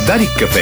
Дарик кафе.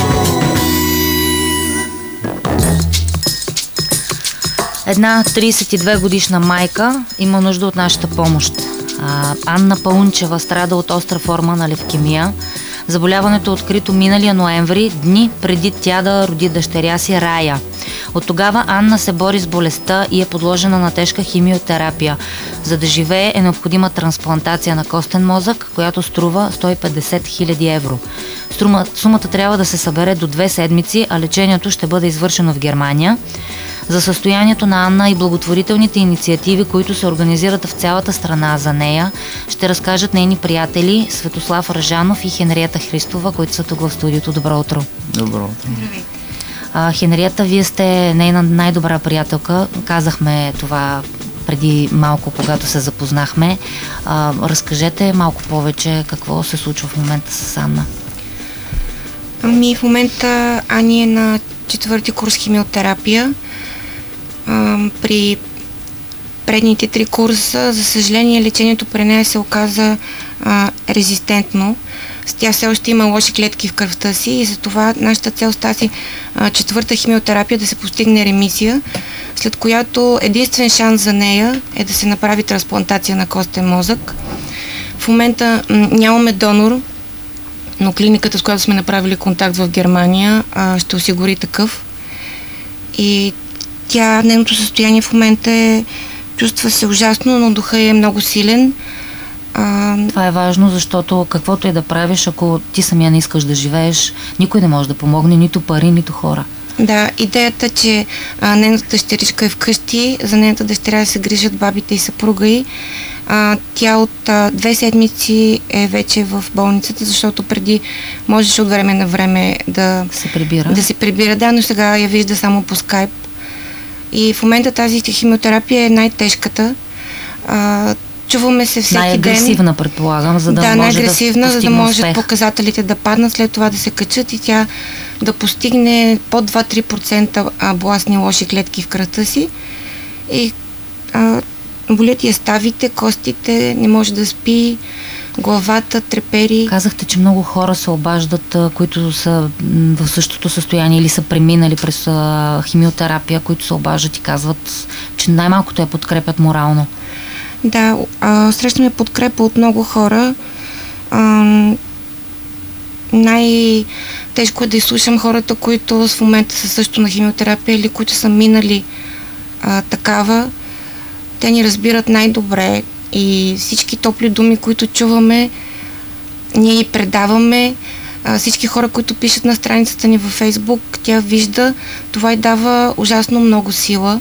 Една 32 годишна майка има нужда от нашата помощ. Анна Паунчева страда от остра форма на левкемия. Заболяването е открито миналия ноември, дни преди тя да роди дъщеря си Рая. От тогава Анна се бори с болестта и е подложена на тежка химиотерапия. За да живее е необходима трансплантация на костен мозък, която струва 150 000 евро. Сумата трябва да се събере до 2 седмици, а лечението ще бъде извършено в Германия. За състоянието на Анна и благотворителните инициативи, които се организират в цялата страна за нея, ще разкажат нейни приятели Светослав Ръжанов и Хенриета Христова, които са тук в студиото. Добро утро! Добро утро! Хенриета, вие сте нейна най-добра приятелка. Казахме това преди малко, когато се запознахме. Разкажете малко повече какво се случва в момента с Анна. В момента Ани е на 4-ти курс химиотерапия. При предните 3 курса, за съжаление, лечението при нея се оказа резистентно. Тя все още има лоши клетки в кръвта си и затова нашата цел с тази 4-та химиотерапия да се постигне ремисия, след която единствен шанс за нея е да се направи трансплантация на костен мозък. В момента нямаме донор, но клиниката, с която сме направили контакт в Германия, ще осигури такъв. И нейното състояние в момента чувства се ужасно, но духът е много силен. Това е важно, защото каквото и да правиш, ако ти самия не искаш да живееш, никой не може да помогне, нито пари, нито хора. Да, идеята, че нейната дъщеричка е вкъщи, за нейната дъщеря се грижат бабите и съпруга й. Тя от 2 седмици е вече в болницата, защото преди можеше от време на време да се прибира. Да, но сега я вижда само по скайп. И в момента тази химиотерапия е най-тежката. Чуваме се всеки ден. Най-агресивна, предполагам, за да може най-агресивна, да за да може показателите да паднат, след това да се качат и тя да постигне под 2-3% бластни лоши клетки в кръвта си. И болят я ставите, костите, не може да спи, главата трепери. Казахте, че много хора се обаждат, които са в същото състояние или са преминали през химиотерапия, които се обаждат и казват, че най-малкото я подкрепят морално. Да, срещаме подкрепа от много хора. Най-тежко е да изслушам хората, които в момента са също на химиотерапия или които са минали такава. Те ни разбират най-добре и всички топли думи, които чуваме, ние ги предаваме. Всички хора, които пишат на страницата ни във Фейсбук, тя вижда, това й дава ужасно много сила.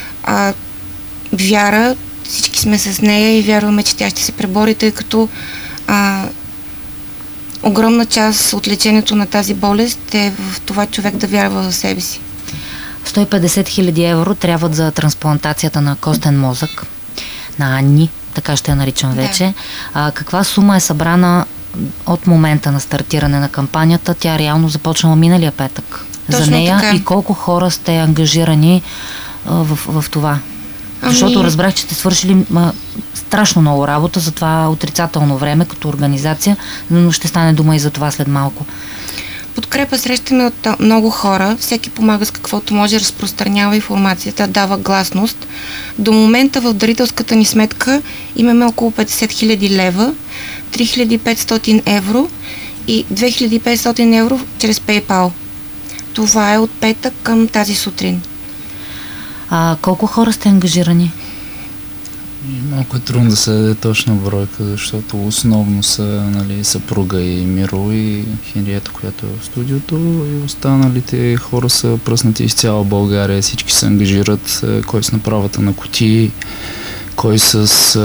Вяра, всички сме с нея и вярваме, че тя ще се пребори, тъй като огромна част от лечението на тази болест е в това човек да вярва в себе си. 150 000 евро трябват за трансплантацията на костен мозък на Анни, така ще я наричам вече. Каква сума е събрана от момента на стартиране на кампанията? Тя реално започнала миналия петък. Точно за нея така. И колко хора сте ангажирани в това? Защото разбрах, че сте свършили страшно много работа за това отрицателно време като организация, но ще стане дума и за това след малко. Подкрепа срещаме от много хора. Всеки помага с каквото може, разпространява информацията, дава гласност. До момента в дарителската ни сметка имаме около 50 000 лева, 3500 евро и 2500 евро чрез PayPal. Това е от петък към тази сутрин. Колко хора сте ангажирани? Малко е трудно да се даде точна бройка, защото основно са съпруга и Миро и Хенриета, която е в студиото, и останалите хора са пръснати из цяла България. Всички се ангажират, кой с направата на кутии, кой с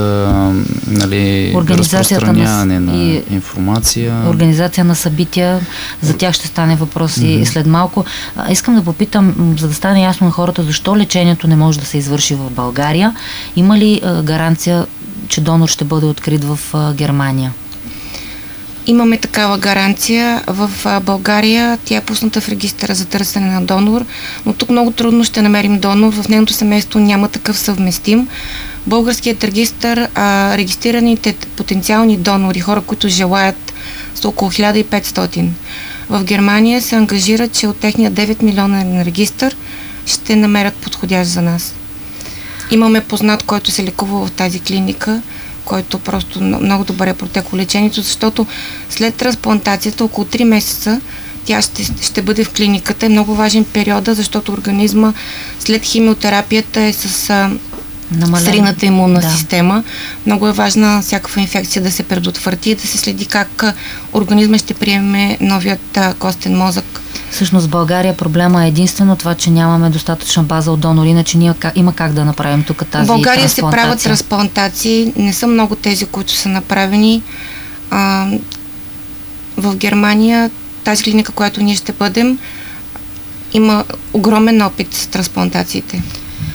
разпространяване на информация. Организация на събития, за тях ще стане въпрос и след малко. Искам да попитам, за да стане ясно на хората, защо лечението не може да се извърши в България. Има ли гаранция, че донор ще бъде открит в Германия? Имаме такава гаранция. В България тя е пусната в регистъра за търсене на донор, но тук много трудно ще намерим донор. В нейното семейство няма такъв съвместим. Българският регистър, регистрираните потенциални донори, хора, които желаят, са около 1500. в Германия се ангажират, че от техния 9 милионен регистър ще намерят подходящ за нас. Имаме познат, който се лекува в тази клиника, който просто много добре е протекло лечението, защото след трансплантацията, около 3 месеца, тя ще бъде в клиниката. Е много важен период, защото организма след химиотерапията е с срината имунна система. Много е важна всякаква инфекция да се предотврати и да се следи как организма ще приеме новият костен мозък. Всъщност в България проблема е единствено това, че нямаме достатъчна база от донори, иначе ние има как да направим тук тази трансплантация. В България се правят трансплантации, не са много тези, които са направени. В Германия тази клиника, която ние ще бъдем, има огромен опит с трансплантациите.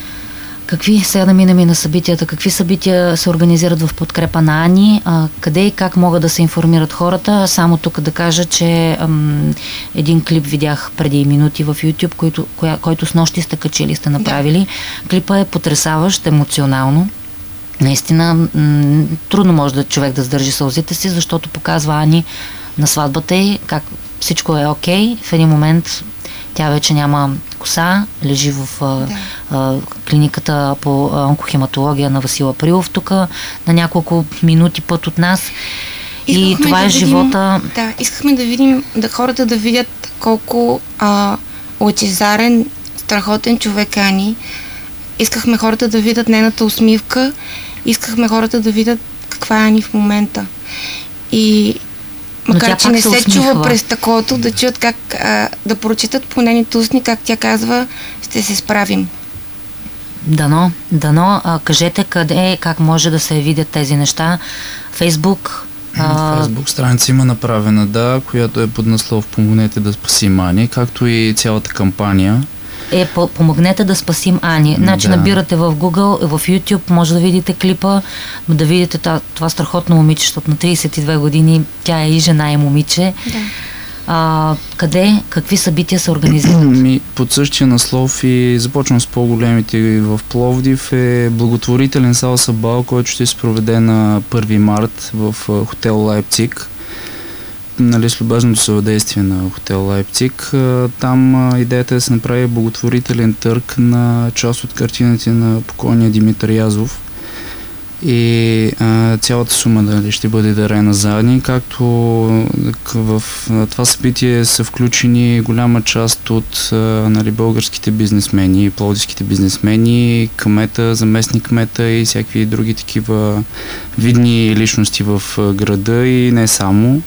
Сега да минем и на събитията. Какви събития се организират в подкрепа на Ани? Къде и как могат да се информират хората? Само тук да кажа, че един клип видях преди минути в YouTube, който с нощи сте качили, сте направили. Да. Клипа е потресаващ, емоционално. Наистина трудно може човек да сдържи сълзите си, защото показва Ани на сватбата й, как всичко е окей. В един момент тя вече няма коса, лежи в клиниката по онкохематология на Васил Априлов, тук на няколко минути път от нас. И това е живота. Да, искахме да видим, хората да видят колко лъчезарен, страхотен човек е Ани. Искахме хората да видят нейната усмивка, искахме хората да видят каква е Ани в момента. И макар че не се чува през стъклото, да чуят как, да прочитат по нейните устни, как тя казва, ще се справим. Дано. Кажете къде, как може да се видят тези неща. Фейсбук. Фейсбук страница има направена, която е под наслов "Помогнете да спасим Ани", както и цялата кампания. Помогнете да спасим Ани. Значи набирате в Google, в YouTube, може да видите клипа, да видите това страхотно момиче, защото на 32 години тя е и жена и момиче. Да. Къде, какви събития се организират? Под същия наслов и започвам с по-големите в Пловдив е благотворителен салса бал, който ще се проведе на 1 март в хотел Лайпциг. С любезното съдействие на хотел Лайпциг. Там идеята е да се направи благотворителен търг на част от картините на покойния Димитър Язов. И цялата сума ще бъде дарена за Ани, както в това събитие са включени голяма част от българските бизнесмени, пловдивските бизнесмени, кмета, заместник кмета и всякакви други такива видни личности в града и не само.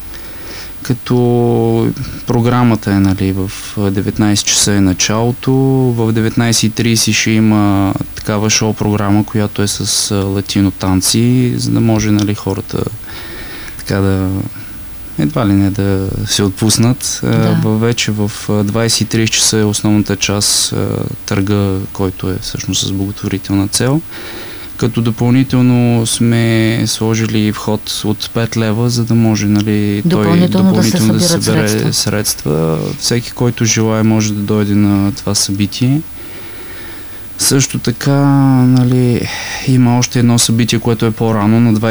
Като програмата е в 19 часа е началото, в 19:30 ще има такава шоу-програма, която е с латино танци, за да може хората така едва ли не да се отпуснат. Вече в 20:30 часа е основната част, търга, който е всъщност с благотворителна цел. Като допълнително сме сложили вход от 5 лева, за да може той допълнително да се събере средства. Всеки, който желае, може да дойде на това събитие. Също така, има още едно събитие, което е по-рано, на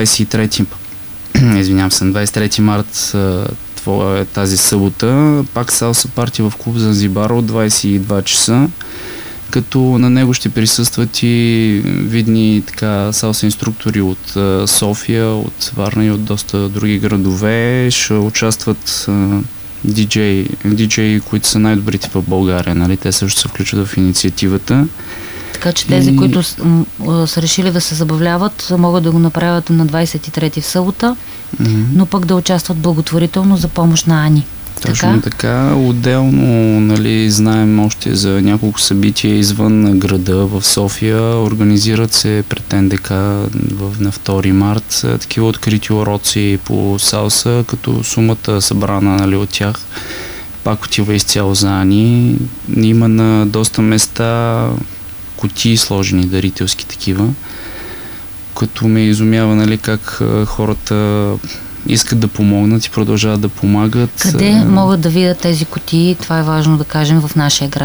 23 март, това е тази събота. Пак салса парти в клуб Занзибар от 22 часа. Като на него ще присъстват и видни салса инструктори от София, от Варна и от доста други градове. Ще участват диджеи, които са най-добрите в България. Те също се включват в инициативата. Така че тези, които са решили да се забавляват, могат да го направят на 23 в събота, но пък да участват благотворително за помощ на Ани. Точно така. Отделно, знаем още за няколко събития извън града в София. Организират се пред НДК на 2 март такива открити уроци по салса, като сумата събрана от тях пак отива изцяло за Ани. Има на доста места кутии сложени, дарителски такива, като ме изумява как хората искат да помогнат и продължават да помагат. Къде могат да видят тези кутии? Това е важно да кажем в нашия град.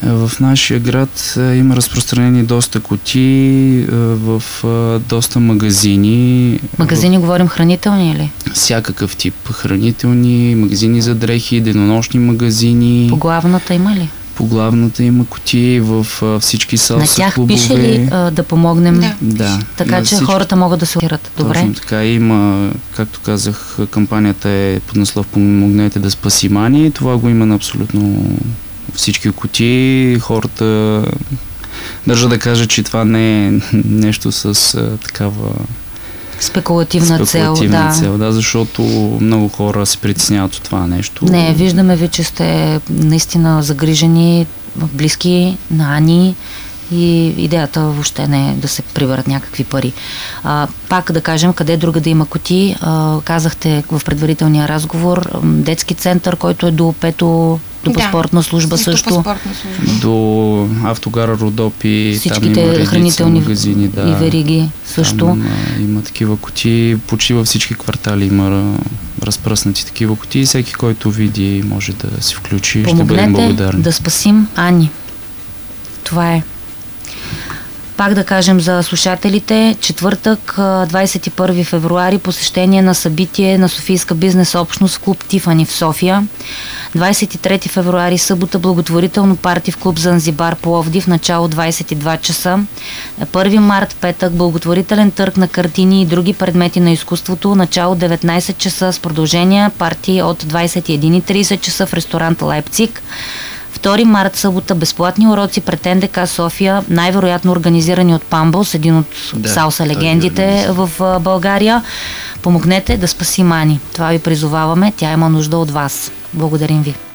В нашия град има разпространени доста кутии в доста магазини. Магазини говорим хранителни или? Всякакъв тип хранителни, магазини за дрехи, денонощни магазини. По главната има ли? По главната има кутии в всички салса На тях клубове. пише ли да помогнем? Да. Така че всички... хората могат да се ориентират. Добре. Точно така. Има, както казах, кампанията е под наслов "Помогнете да спаси Мани". Това го има на абсолютно всички кутии. Хората, държа да кажа, че това не е нещо с такава спекулативна цел, да, защото много хора се притесняват от това нещо. Не, виждаме ви, че сте наистина загрижени, близки на Ани и идеята въобще не е да се приберат някакви пари. Пак да кажем, къде друга да има кутии, казахте в предварителния разговор, детски център, който е до пето, до паспортна служба също. Паспортна служба. До автогара Родопи, всичките там има хранителни магазини, и вериги също. Там има такива кутии, почти във всички квартали има разпръснати такива кутии. Всеки, който види, може да се включи. Ще бъдем благодарни. Да спасим Ани. Това е. Пак да кажем за слушателите, четвъртък, 21 февруари, посещение на събитие на Софийска бизнес общност в клуб Тифани в София. 23 февруари, събота, благотворително парти в клуб Занзибар Пловдив, начало 22 часа. 1 март, петък, благотворителен търг на картини и други предмети на изкуството, начало 19 часа с продължение парти от 21:30 часа в ресторант Лайпциг. 2 март, събота, безплатни уроци пред НДК София, най-вероятно организирани от Памбос, един от салса легендите в България. Помогнете да спасим Ани. Това ви призоваваме, тя има нужда от вас. Благодарим ви.